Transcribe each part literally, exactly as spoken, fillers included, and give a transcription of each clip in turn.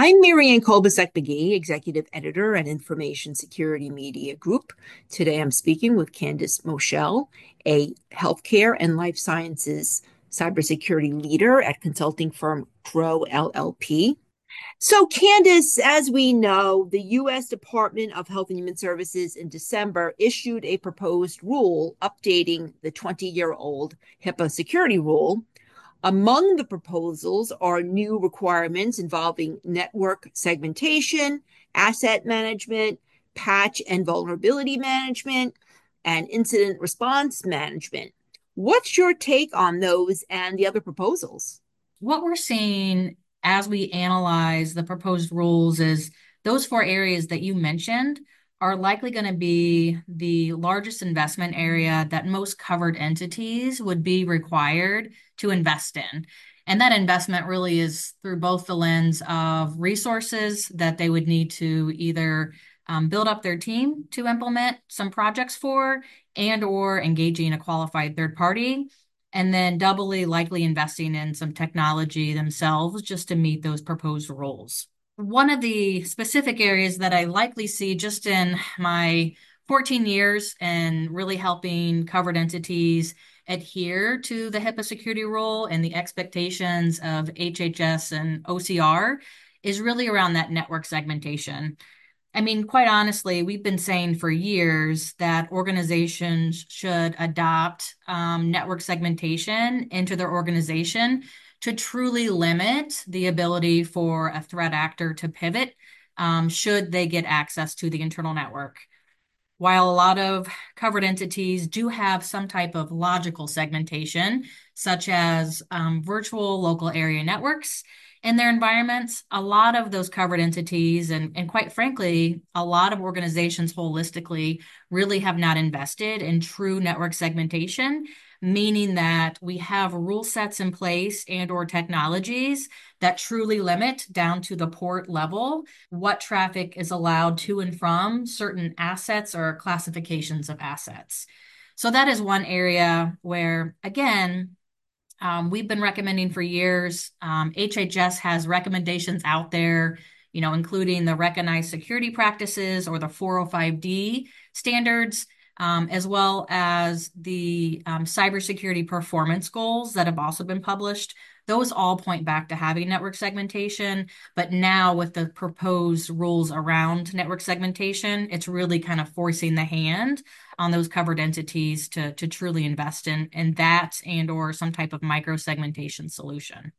I'm Marianne Kolbasek-McGee, Executive Editor at Information Security Media Group. Today I'm speaking with Candice Moschel, a healthcare and life sciences cybersecurity leader at consulting firm Crowe L L P. So, Candice, as we know, the U S Department of Health and Human Services in December issued a proposed rule updating the twenty year old HIPAA security rule. Among the proposals are new requirements involving network segmentation, asset management, patch and vulnerability management, and incident response management. What's your take on those and the other proposals? What we're seeing as we analyze the proposed rules is those four areas that you mentioned are likely going to be the largest investment area that most covered entities would be required to invest in. And that investment really is through both the lens of resources that they would need to either um, build up their team to implement some projects for and or engaging a qualified third party, and then doubly likely investing in some technology themselves just to meet those proposed roles. One of the specific areas that I likely see just in my fourteen years and really helping covered entities adhere to the HIPAA security rule and the expectations of H H S and O C R is really around that network segmentation. I mean, quite honestly, we've been saying for years that organizations should adopt um, network segmentation into their organization to truly limit the ability for a threat actor to pivot um, should they get access to the internal network. While a lot of covered entities do have some type of logical segmentation, such as um, virtual local area networks in their environments, a lot of those covered entities, and, and quite frankly, a lot of organizations holistically really have not invested in true network segmentation, meaning that we have rule sets in place and or technologies that truly limit down to the port level what traffic is allowed to and from certain assets or classifications of assets. So that is one area where, again, um, we've been recommending for years. Um, H H S has recommendations out there, you know, including the recognized security practices or the four oh five D standards, um, as well as the um, cybersecurity performance goals that have also been published. Those all point back to having network segmentation. But now, with the proposed rules around network segmentation, it's really kind of forcing the hand on those covered entities to to truly invest in in that and or some type of micro segmentation solution.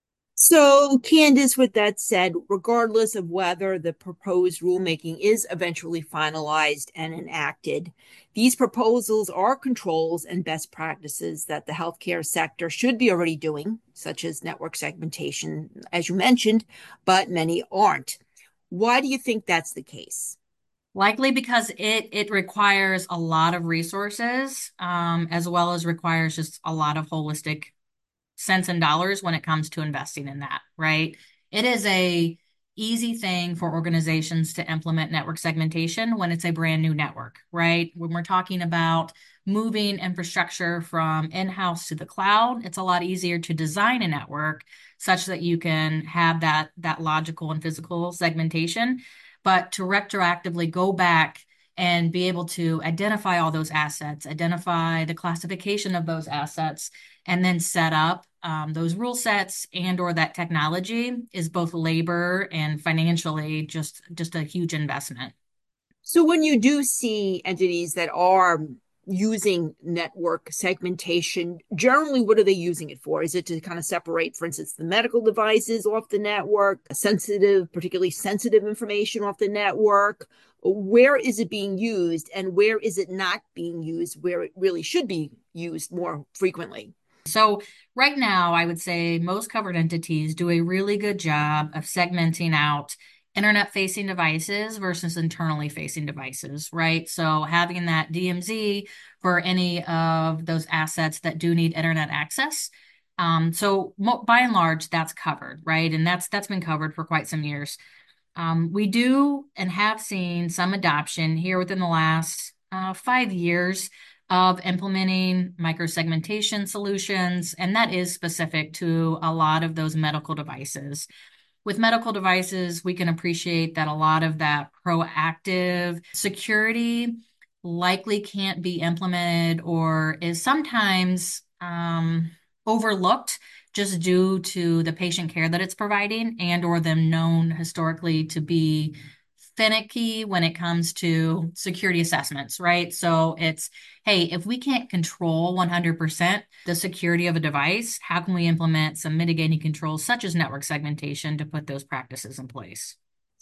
So, Candice, with that said, regardless of whether the proposed rulemaking is eventually finalized and enacted, these proposals are controls and best practices that the healthcare sector should be already doing, such as network segmentation, as you mentioned, but many aren't. Why do you think that's the case? Likely because it it requires a lot of resources, um, as well as requires just a lot of holistic cents and dollars when it comes to investing in that, right? It is a easy thing for organizations to implement network segmentation when it's a brand new network, right? When we're talking about moving infrastructure from in-house to the cloud, it's a lot easier to design a network such that you can have that that logical and physical segmentation. But to retroactively go back and be able to identify all those assets, identify the classification of those assets, and then set up um, those rule sets and or that technology is both labor and financially just just a huge investment. So when you do see entities that are using network segmentation, generally what are they using it for? Is it to kind of separate, for instance, the medical devices off the network, sensitive, particularly sensitive information off the network? Where is it being used and where is it not being used where it really should be used more frequently? So right now, I would say most covered entities do a really good job of segmenting out internet facing devices versus internally facing devices, right? So having that D M Z for any of those assets that do need internet access. Um, so mo by and large, that's covered, right? And that's that's been covered for quite some years. Um, we do and have seen some adoption here within the last uh, five years of implementing microsegmentation solutions, and that is specific to a lot of those medical devices. With medical devices, we can appreciate that a lot of that proactive security likely can't be implemented or is sometimes um, overlooked just due to the patient care that it's providing and or them known historically to be finicky when it comes to security assessments, right? So it's, hey, if we can't control one hundred percent the security of a device, how can we implement some mitigating controls such as network segmentation to put those practices in place?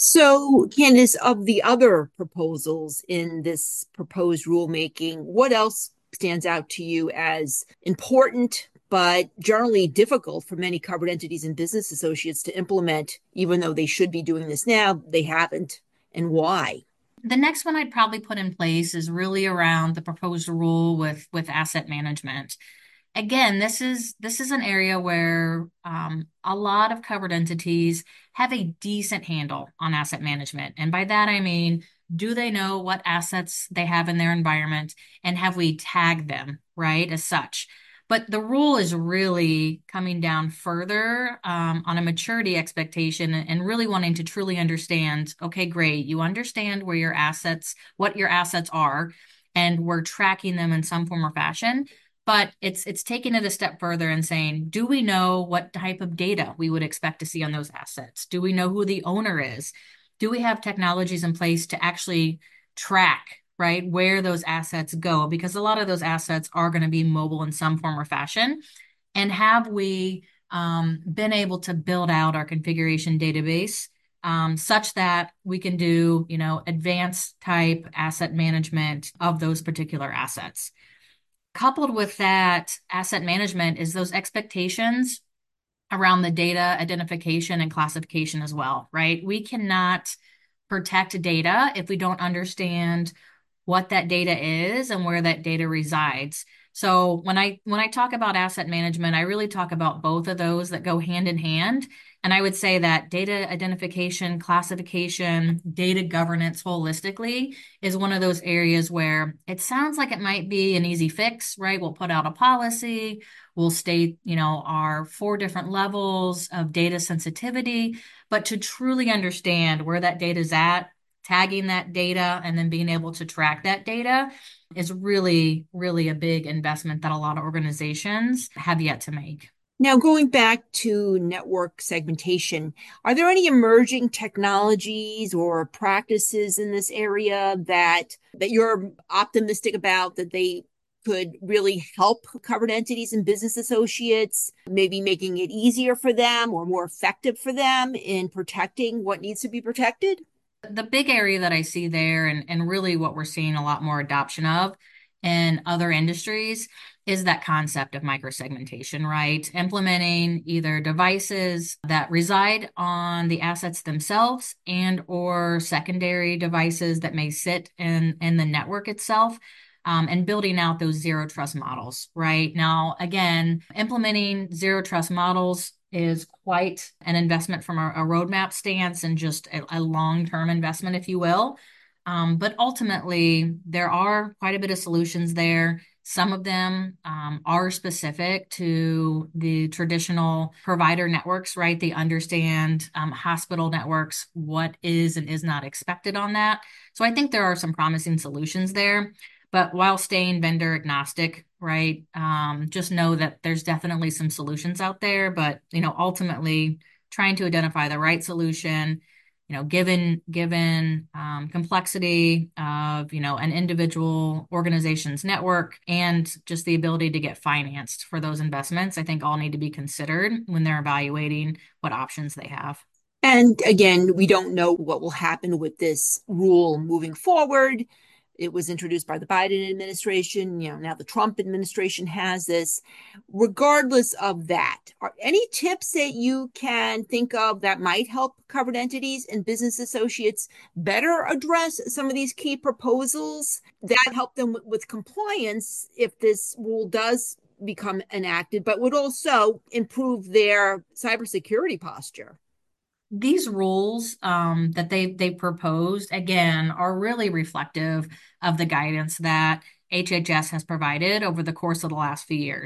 So, Candice, of the other proposals in this proposed rulemaking, what else stands out to you as important, but generally difficult for many covered entities and business associates to implement, even though they should be doing this now, they haven't, and why? The next one I'd probably put in place is really around the proposed rule with with asset management. Again, this is this is an area where um, a lot of covered entities have a decent handle on asset management. And by that, I mean, do they know what assets they have in their environment and have we tagged them, right, as such? But the rule is really coming down further um, on a maturity expectation and really wanting to truly understand, okay, great, you understand where your assets, what your assets are, and we're tracking them in some form or fashion. But it's it's taking it a step further and saying, do we know what type of data we would expect to see on those assets? Do we know who the owner is? Do we have technologies in place to actually track, right, where those assets go? Because a lot of those assets are going to be mobile in some form or fashion. And have we um, been able to build out our configuration database um, such that we can do, you know, advanced type asset management of those particular assets? Coupled with that asset management is those expectations around the data identification and classification as well, right? We cannot protect data if we don't understand what that data is and where that data resides. So when I when I talk about asset management, I really talk about both of those that go hand in hand. And I would say that data identification, classification, data governance holistically is one of those areas where it sounds like it might be an easy fix, right? We'll put out a policy, we'll state, you know, our four different levels of data sensitivity, but to truly understand where that data is at, tagging that data and then being able to track that data is really, really a big investment that a lot of organizations have yet to make. Now, going back to network segmentation, are there any emerging technologies or practices in this area that that you're optimistic about that they could really help covered entities and business associates, maybe making it easier for them or more effective for them in protecting what needs to be protected? The big area that I see there, and, and really what we're seeing a lot more adoption of in other industries, is that concept of microsegmentation, right? Implementing either devices that reside on the assets themselves and or secondary devices that may sit in, in the network itself. Um, and building out those zero trust models, right? Now, again, implementing zero trust models is quite an investment from a, a roadmap stance and just a, a long-term investment, if you will. Um, but ultimately, there are quite a bit of solutions there. Some of them um, are specific to the traditional provider networks, right? They understand um, hospital networks, what is and is not expected on that. So I think there are some promising solutions there. But while staying vendor agnostic, right? Um, just know that there's definitely some solutions out there, but you know, ultimately trying to identify the right solution, you know, given given um, complexity of, you know, an individual organization's network and just the ability to get financed for those investments, I think all need to be considered when they're evaluating what options they have. And again, we don't know what will happen with this rule moving forward. It was introduced by the Biden administration. You know, now the Trump administration has this. Regardless of that, are any tips that you can think of that might help covered entities and business associates better address some of these key proposals that help them with, with compliance if this rule does become enacted, but would also improve their cybersecurity posture? These rules um, that they they proposed again are really reflective of the guidance that H H S has provided over the course of the last few years.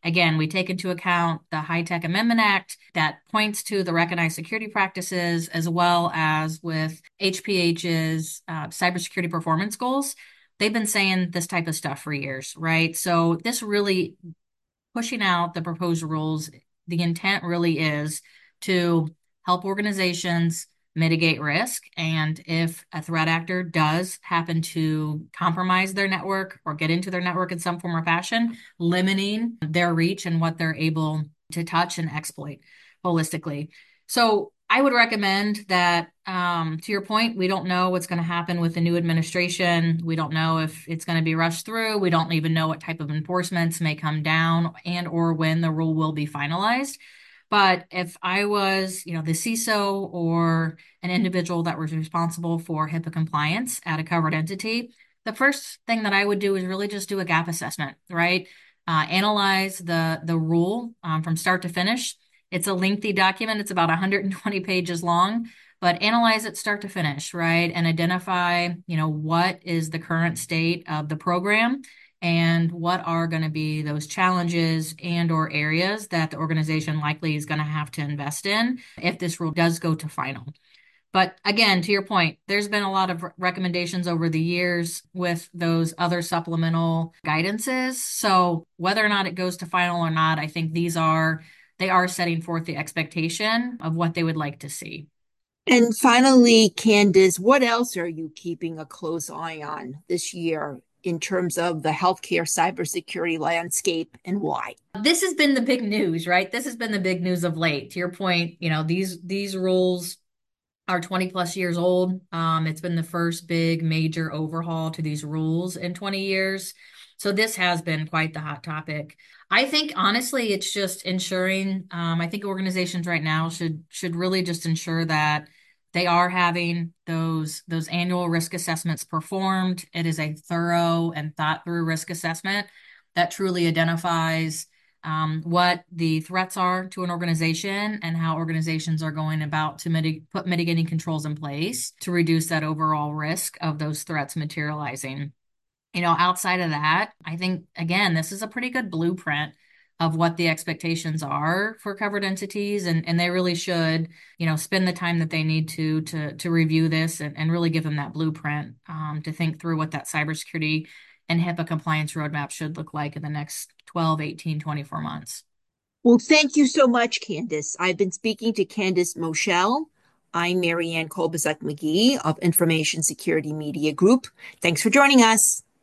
Again, we take into account the High-Tech Amendment Act that points to the recognized security practices, as well as with H P H's uh, cybersecurity performance goals. They've been saying this type of stuff for years, right? So this really pushing out the proposed rules, the intent really is to help organizations mitigate risk. And if a threat actor does happen to compromise their network or get into their network in some form or fashion, limiting their reach and what they're able to touch and exploit holistically. So I would recommend that, um, to your point, we don't know what's going to happen with the new administration. We don't know if it's going to be rushed through. We don't even know what type of enforcements may come down and or when the rule will be finalized. But if I was, you know, the C I S O or an individual that was responsible for HIPAA compliance at a covered entity, the first thing that I would do is really just do a gap assessment, right? Uh, analyze the the rule um, from start to finish. It's a lengthy document. It's about one hundred twenty pages long, but analyze it start to finish, right? And identify, you know, what is the current state of the program and what are going to be those challenges and or areas that the organization likely is going to have to invest in if this rule does go to final. But again, to your point, there's been a lot of recommendations over the years with those other supplemental guidances. So whether or not it goes to final or not, I think these are, they are setting forth the expectation of what they would like to see. And finally, Candace, what else are you keeping a close eye on this year in terms of the healthcare cybersecurity landscape and why? This has been the big news, right? This has been the big news of late. To your point, you know, these these rules are twenty plus years old. Um, it's been the first big major overhaul to these rules in twenty years. So this has been quite the hot topic. I think honestly, it's just ensuring, um, I think organizations right now should should really just ensure that they are having those those annual risk assessments performed. It is a thorough and thought through risk assessment that truly identifies um, what the threats are to an organization and how organizations are going about to mitig- put mitigating controls in place to reduce that overall risk of those threats materializing. You know, outside of that, I think, again, this is a pretty good blueprint of what the expectations are for covered entities, and, and they really should, you know, spend the time that they need to to to review this and, and really give them that blueprint um, to think through what that cybersecurity and HIPAA compliance roadmap should look like in the next twelve, eighteen, twenty-four months. Well, thank you so much, Candace. I've been speaking to Candace Moschel. I'm Marianne Kolbasuk McGee of Information Security Media Group. Thanks for joining us.